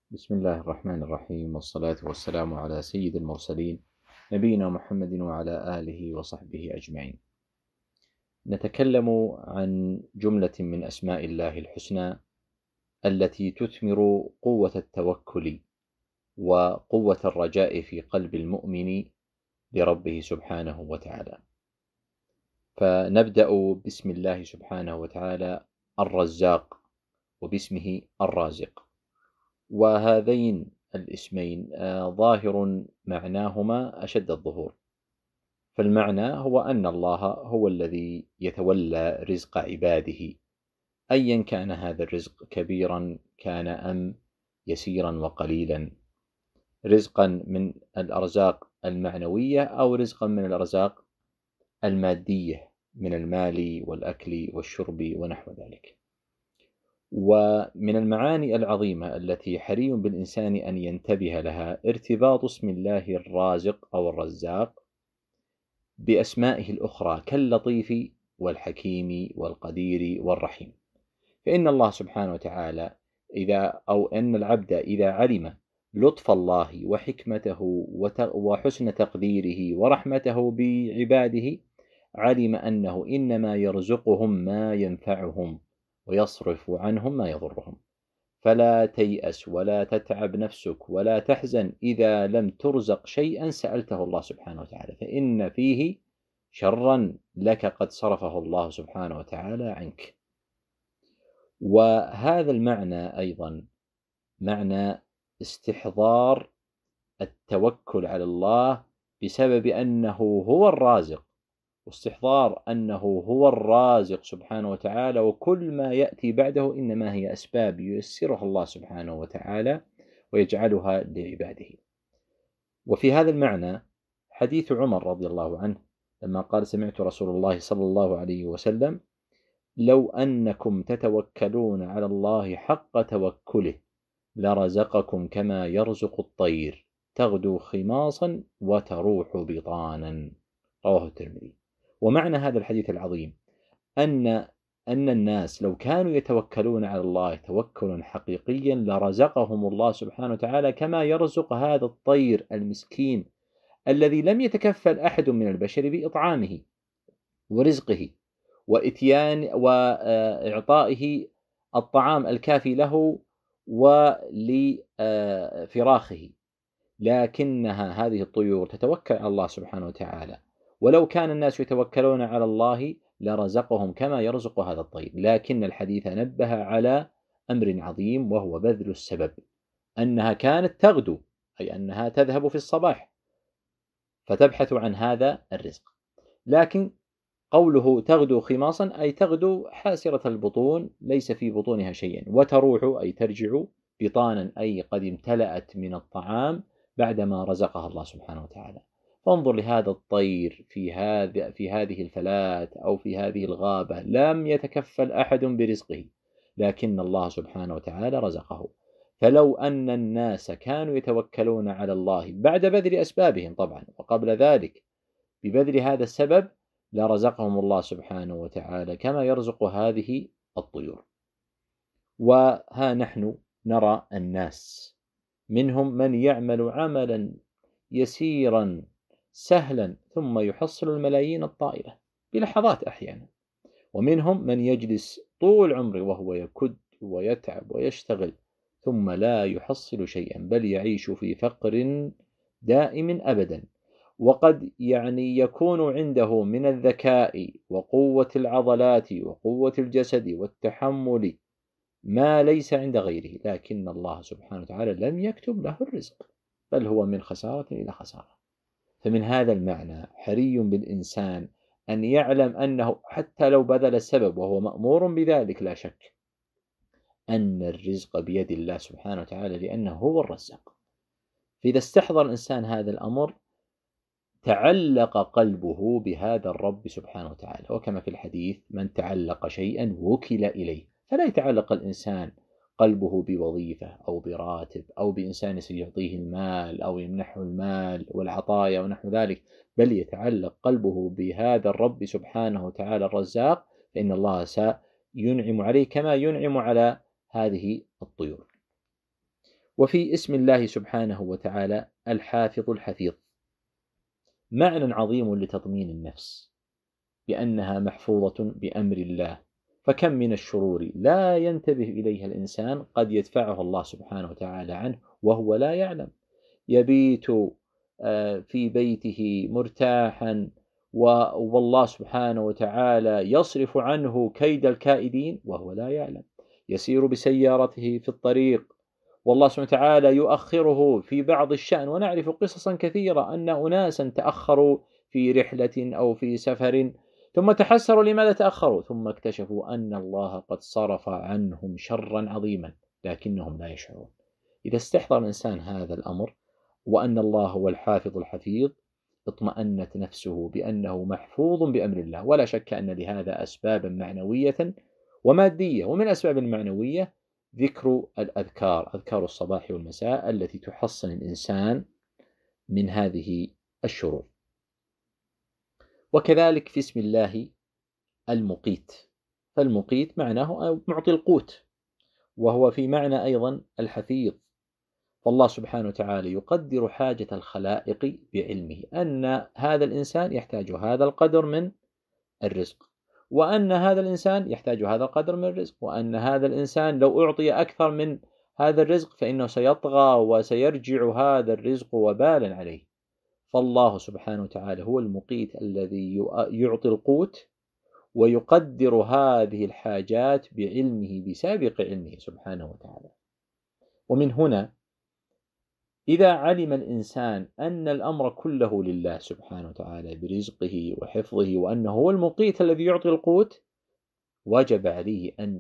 بسم الله الرحمن الرحيم، والصلاة والسلام على سيد المرسلين نبينا محمد وعلى آله وصحبه أجمعين. نتكلم عن جملة من أسماء الله الحسنى التي تثمر قوة التوكل وقوة الرجاء في قلب المؤمن لربه سبحانه وتعالى. فنبدأ باسم الله سبحانه وتعالى الرزاق، وباسمه الرازق، وهذين الاسمين ظاهر معناهما أشد الظهور. فالمعنى هو أن الله هو الذي يتولى رزق عباده، أيا كان هذا الرزق، كبيرا كان أم يسيرا وقليلا، رزقا من الأرزاق المعنوية أو رزقا من الأرزاق المادية من المال والأكل والشرب ونحو ذلك. ومن المعاني العظيمة التي حري بالإنسان أن ينتبه لها ارتباط اسم الله الرازق أو الرزاق بأسمائه الأخرى كاللطيف والحكيم والقدير والرحيم. فإن الله سبحانه وتعالى أن العبد إذا علم لطف الله وحكمته وحسن تقديره ورحمته بعباده، علم أنه إنما يرزقهم ما ينفعهم ويصرف عنهم ما يضرهم. فلا تيأس ولا تتعب نفسك ولا تحزن إذا لم ترزق شيئا سألته الله سبحانه وتعالى، فإن فيه شرا لك قد صرفه الله سبحانه وتعالى عنك. وهذا المعنى أيضا معنى استحضار التوكل على الله بسبب أنه هو الرازق، واستحضار أنه هو الرازق سبحانه وتعالى، وكل ما يأتي بعده إنما هي أسباب ييسرها الله سبحانه وتعالى ويجعلها لعباده. وفي هذا المعنى حديث عمر رضي الله عنه لما قال: سمعت رسول الله صلى الله عليه وسلم: لو أنكم تتوكلون على الله حق توكله لرزقكم كما يرزق الطير تغدو خماصا وتروح بطانا. رواه الترمذي. ومعنى هذا الحديث العظيم أن الناس لو كانوا يتوكلون على الله توكلا حقيقيا لرزقهم الله سبحانه وتعالى كما يرزق هذا الطير المسكين الذي لم يتكفل أحد من البشر بإطعامه ورزقه وإعطائه الطعام الكافي له ولفراخه، لكنها هذه الطيور تتوكل على الله سبحانه وتعالى. ولو كان الناس يتوكلون على الله لرزقهم كما يرزق هذا الطير. لكن الحديث نبه على أمر عظيم، وهو بذل السبب، أنها كانت تغدو، أي أنها تذهب في الصباح فتبحث عن هذا الرزق. لكن قوله تغدو خماصا أي تغدو حاسرة البطون ليس في بطونها شيء، وتروح أي ترجع بطانا أي قد امتلأت من الطعام بعدما رزقها الله سبحانه وتعالى. فانظر لهذا الطير في هذه الفلاة أو في هذه الغابة لم يتكفل أحد برزقه، لكن الله سبحانه وتعالى رزقه. فلو أن الناس كانوا يتوكلون على الله بعد بذل أسبابهم طبعا وقبل ذلك ببذل هذا السبب لرزقهم الله سبحانه وتعالى كما يرزق هذه الطيور. وها نحن نرى الناس منهم من يعمل عملا يسيرا سهلا ثم يحصل الملايين الطائلة بلحظات أحيانا، ومنهم من يجلس طول عمره وهو يكد ويتعب ويشتغل ثم لا يحصل شيئا، بل يعيش في فقر دائم أبدا. وقد يكون عنده من الذكاء وقوة العضلات وقوة الجسد والتحمل ما ليس عند غيره، لكن الله سبحانه وتعالى لم يكتب له الرزق، بل هو من خسارة إلى خسارة. فمن هذا المعنى حري بالإنسان أن يعلم أنه حتى لو بذل السبب وهو مأمور بذلك لا شك أن الرزق بيد الله سبحانه وتعالى، لأنه هو الرزاق. فإذا استحضر الإنسان هذا الأمر تعلق قلبه بهذا الرب سبحانه وتعالى. وكما في الحديث: من تعلق شيئا وكل إليه. فلا يتعلق الإنسان قلبه بوظيفة أو براتب أو بإنسان سيعطيه المال أو يمنحه المال والعطايا ونحو ذلك، بل يتعلق قلبه بهذا الرب سبحانه وتعالى الرزاق، فإن الله سينعم عليه كما ينعم على هذه الطيور. وفي اسم الله سبحانه وتعالى الحافظ الحفيظ معنى عظيم لتطمين النفس بأنها محفوظة بأمر الله، فكم من الشرور لا ينتبه إليها الإنسان قد يدفعه الله سبحانه وتعالى عنه وهو لا يعلم، يبيت في بيته مرتاحا والله سبحانه وتعالى يصرف عنه كيد الكائدين وهو لا يعلم، يسير بسيارته في الطريق والله سبحانه وتعالى يؤخره في بعض الشأن، ونعرف قصصا كثيرة أن أناسا تأخروا في رحلة أو في سفر ثم تحسروا لماذا تأخروا، ثم اكتشفوا أن الله قد صرف عنهم شرا عظيما لكنهم لا يشعرون. إذا استحضر الإنسان هذا الأمر وأن الله هو الحافظ الحفيظ اطمأنت نفسه بأنه محفوظ بأمر الله. ولا شك أن لهذا أسبابا معنوية ومادية، ومن الأسباب المعنوية ذكر الأذكار، أذكار الصباح والمساء التي تحصن الإنسان من هذه الشرور. وكذلك في اسم الله المقيت، فالمقيت معناه معطي القوت، وهو في معنى أيضا الحفيظ، فالله سبحانه وتعالى يقدر حاجة الخلائق بعلمه أن هذا الإنسان يحتاج هذا القدر من الرزق، وأن هذا الإنسان يحتاج هذا القدر من الرزق، وأن هذا الإنسان لو أعطي أكثر من هذا الرزق فإنه سيطغى وسيرجع هذا الرزق وبالا عليه. فالله سبحانه وتعالى هو المقيت الذي يعطي القوت ويقدر هذه الحاجات بعلمه بسابق علمه سبحانه وتعالى. ومن هنا إذا علم الإنسان أن الأمر كله لله سبحانه وتعالى برزقه وحفظه وأنه هو المقيت الذي يعطي القوت، وجب عليه أن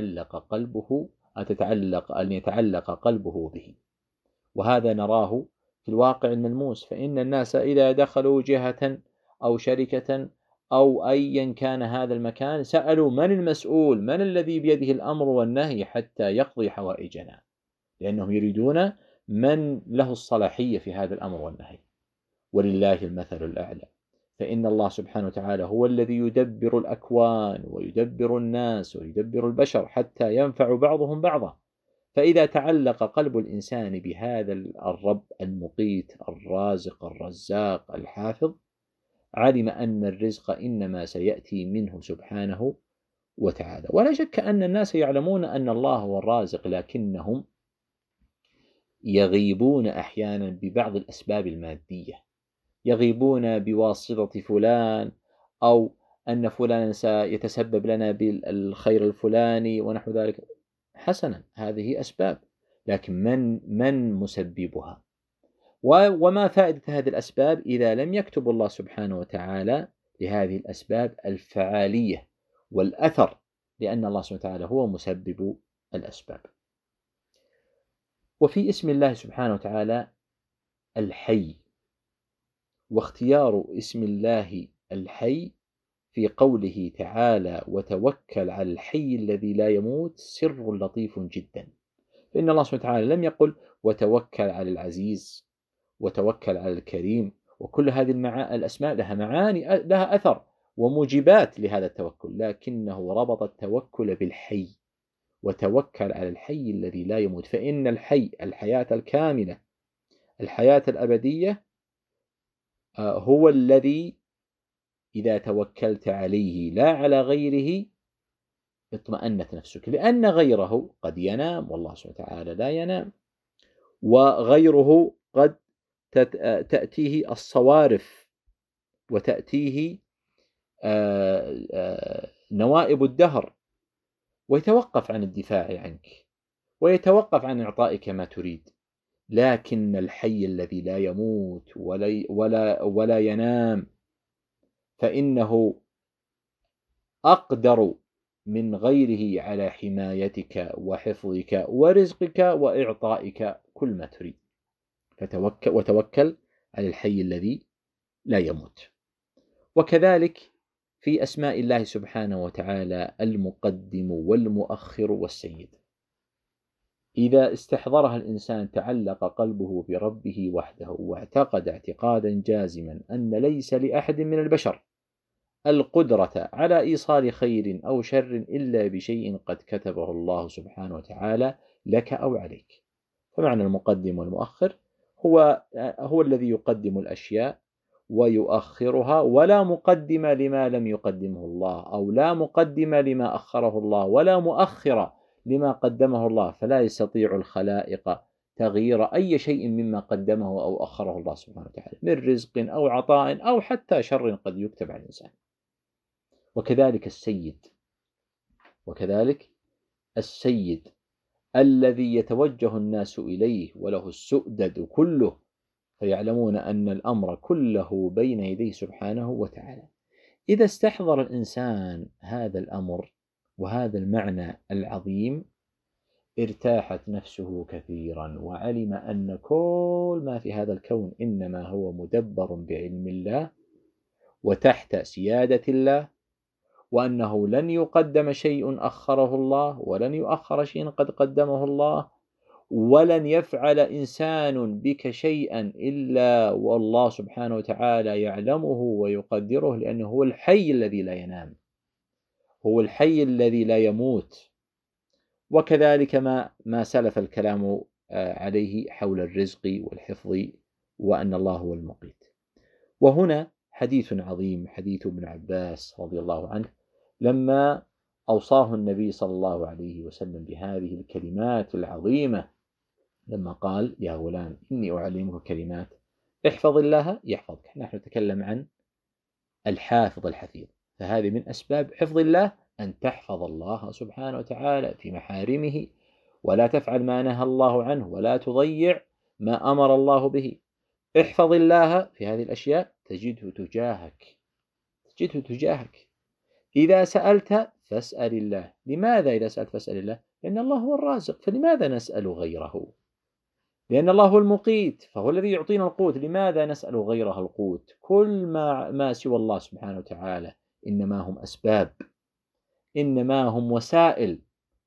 يتعلق قلبه به. وهذا نراه في الواقع الملموس، فإن الناس إذا دخلوا جهة أو شركة أو أيا كان هذا المكان سألوا من المسؤول، من الذي بيده الأمر والنهي حتى يقضي حوائجنا، لأنهم يريدون من له الصلاحية في هذا الأمر والنهي. ولله المثل الأعلى، فإن الله سبحانه وتعالى هو الذي يدبر الأكوان ويدبر الناس ويدبر البشر حتى ينفع بعضهم بعضا. فإذا تعلق قلب الإنسان بهذا الرب المقيت الرازق الرزاق الحافظ، علم أن الرزق إنما سيأتي منه سبحانه وتعالى. ولا شك أن الناس يعلمون أن الله هو الرازق، لكنهم يغيبون أحيانا ببعض الأسباب المادية، يغيبون بواسطة فلان، أو أن فلان سيتسبب لنا بالخير الفلاني ونحو ذلك. حسنا، هذه أسباب، لكن من مسببها؟ وما فائدة هذه الأسباب إذا لم يكتب الله سبحانه وتعالى لهذه الأسباب الفعالية والأثر، لأن الله سبحانه وتعالى هو مسبب الأسباب. وفي اسم الله سبحانه وتعالى الحي، واختيار اسم الله الحي في قوله تعالى وتوكل على الحي الذي لا يموت سر لطيف جدا. فإن الله سبحانه وتعالى لم يقل وتوكل على العزيز وتوكل على الكريم، وكل هذه الأسماء لها معاني، لها أثر وموجبات لهذا التوكل، لكنه ربط التوكل بالحي، وتوكل على الحي الذي لا يموت. فإن الحي الحياة الكاملة الحياة الأبدية هو الذي إذا توكلت عليه لا على غيره اطمأنت نفسك، لأن غيره قد ينام والله سبحانه وتعالى لا ينام، وغيره قد تأتيه الصوارف وتأتيه نوائب الدهر ويتوقف عن الدفاع عنك ويتوقف عن إعطائك ما تريد. لكن الحي الذي لا يموت ولا ينام فإنه أقدر من غيره على حمايتك وحفظك ورزقك وإعطائك كل ما تريد. وتوكل على الحي الذي لا يموت. وكذلك في أسماء الله سبحانه وتعالى المقدم والمؤخر والسيد، إذا استحضرها الإنسان تعلق قلبه بربه وحده، واعتقد اعتقادا جازما أن ليس لأحد من البشر القدرة على إيصال خير أو شر إلا بشيء قد كتبه الله سبحانه وتعالى لك أو عليك، فمعنى المقدم والمؤخر هو الذي يقدم الأشياء ويؤخرها، ولا مقدم لما لم يقدمه الله، أو لا مقدم لما أخره الله، ولا مؤخر لما قدمه الله، فلا يستطيع الخلائق تغيير أي شيء مما قدمه أو أخره الله سبحانه وتعالى من رزق أو عطاء أو حتى شر قد يكتب على الإنسان. وكذلك السيد الذي يتوجه الناس إليه وله السؤدد كله، فيعلمون أن الأمر كله بين يديه سبحانه وتعالى. إذا استحضر الإنسان هذا الأمر وهذا المعنى العظيم ارتاحت نفسه كثيرا، وعلم أن كل ما في هذا الكون إنما هو مدبر بعلم الله وتحت سيادة الله، وأنه لن يقدم شيء أخره الله، ولن يؤخر شيء قد قدمه الله، ولن يفعل إنسان بك شيئا إلا والله سبحانه وتعالى يعلمه ويقدره، لأنه هو الحي الذي لا ينام، هو الحي الذي لا يموت. وكذلك ما سلف الكلام عليه حول الرزق والحفظ، وأن الله هو المقيت. وهنا حديث عظيم، حديث ابن عباس رضي الله عنه لما أوصاه النبي صلى الله عليه وسلم بهذه الكلمات العظيمة، لما قال: يا غلام إني أعلمك كلمات احفظ الله يحفظك. نحن نتكلم عن الحافظ الحفيظ، فهذه من أسباب حفظ الله أن تحفظ الله سبحانه وتعالى في محارمه، ولا تفعل ما نهى الله عنه، ولا تضيع ما أمر الله به. احفظ الله في هذه الأشياء تجده تجاهك. إذا سألت فاسأل الله. لماذا إذا سألت فاسأل الله؟ لأن الله هو الرازق، فلماذا نسأل غيره؟ لأن الله هو المقيت، فهو الذي يعطينا القوت، لماذا نسأل غيره القوت؟ كل ما سوى الله سبحانه وتعالى إنما هم أسباب، إنما هم وسائل،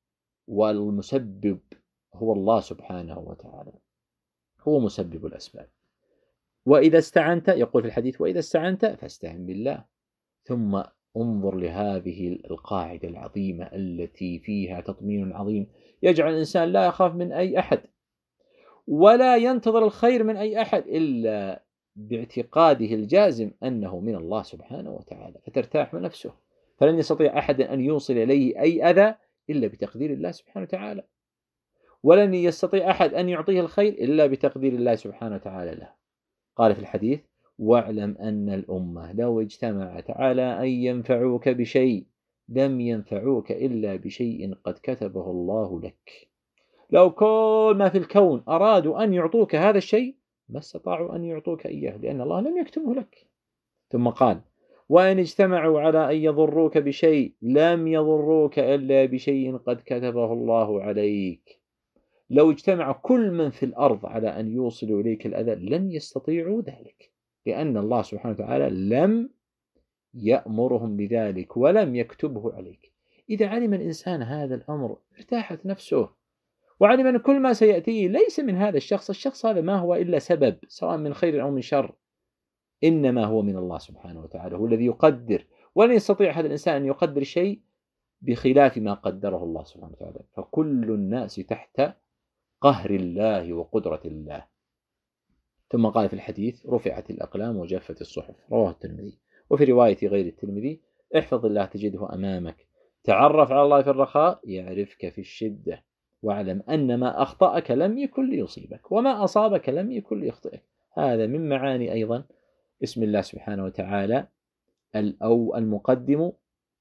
والمسبب هو الله سبحانه وتعالى، هو مسبب الأسباب. وإذا استعنت، يقول في الحديث: وإذا استعنت فاستعن بالله. ثم انظر لهذه القاعدة العظيمة التي فيها تطمين عظيم يجعل الإنسان لا يخاف من أي أحد، ولا ينتظر الخير من أي أحد إلا باعتقاده الجازم أنه من الله سبحانه وتعالى، فترتاح من نفسه. فلن يستطيع أحد أن يوصل إليه أي أذى إلا بتقدير الله سبحانه وتعالى، ولن يستطيع أحد أن يعطيه الخير إلا بتقدير الله سبحانه وتعالى له. قال في الحديث: واعلم أن الأمة لو اجتمعت على أن ينفعوك بشيء لم ينفعوك إلا بشيء قد كتبه الله لك. لو كل ما في الكون أرادوا أن يعطوك هذا الشيء ما استطاعوا أن يعطوك إياه، لأن الله لم يكتبه لك. ثم قال: وإن اجتمعوا على أن يضروك بشيء لم يضروك إلا بشيء قد كتبه الله عليك. لو اجتمع كل من في الأرض على أن يوصلوا إليك الأذى لن يستطيعوا ذلك، لأن الله سبحانه وتعالى لم يأمرهم بذلك ولم يكتبه عليك. إذا علم الإنسان هذا الأمر ارتاحت نفسه، وعلم أن كل ما سيأتيه ليس من هذا الشخص هذا ما هو إلا سبب، سواء من خير أو من شر، إنما هو من الله سبحانه وتعالى، هو الذي يقدر، ولن يستطيع هذا الإنسان أن يقدر شيء بخلاف ما قدره الله سبحانه وتعالى. فكل الناس تحت قهر الله وقدرة الله. ثم قال في الحديث: رفعت الأقلام وجفت الصحف. رواه الترمذي. وفي رواية غير الترمذي: احفظ الله تجده أمامك، تعرف على الله في الرخاء يعرفك في الشدة، واعلم أن ما أخطأك لم يكن ليصيبك، وما أصابك لم يكن ليخطئك. هذا من معاني أيضا اسم الله سبحانه وتعالى أو المقدم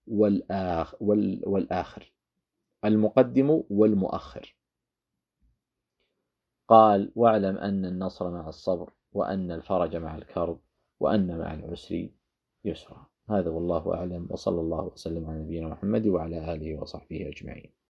والآخر، المقدم والمؤخر. قال: واعلم أن النصر مع الصبر، وأن الفرج مع الكرب، وأن مع العسر يسرا. هذا والله أعلم، وصلى الله وسلم على نبينا محمد وعلى آله وصحبه أجمعين.